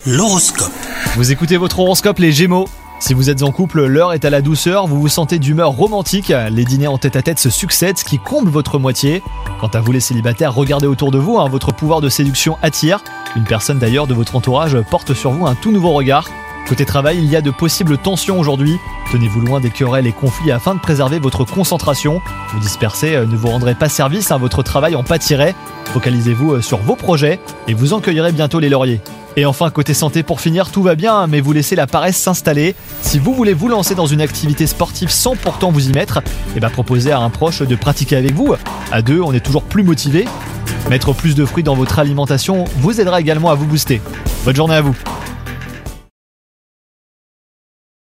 L'horoscope. Vous écoutez votre horoscope les Gémeaux. Si vous êtes en couple, l'heure est à la douceur, vous vous sentez d'humeur romantique, les dîners en tête-à-tête se succèdent, ce qui comble votre moitié. Quant à vous les célibataires, regardez autour de vous, votre pouvoir de séduction attire. Une personne d'ailleurs de votre entourage porte sur vous un tout nouveau regard. Côté travail, il y a de possibles tensions aujourd'hui. Tenez-vous loin des querelles et conflits afin de préserver votre concentration. Vous disperser ne vous rendrez pas service, votre travail en pâtirait. Focalisez-vous sur vos projets et vous en cueillerez bientôt les lauriers. Et enfin, côté santé, pour finir, tout va bien, mais vous laissez la paresse s'installer. Si vous voulez vous lancer dans une activité sportive sans pourtant vous y mettre, proposez à un proche de pratiquer avec vous. À deux, on est toujours plus motivé. Mettre plus de fruits dans votre alimentation vous aidera également à vous booster. Bonne journée à vous.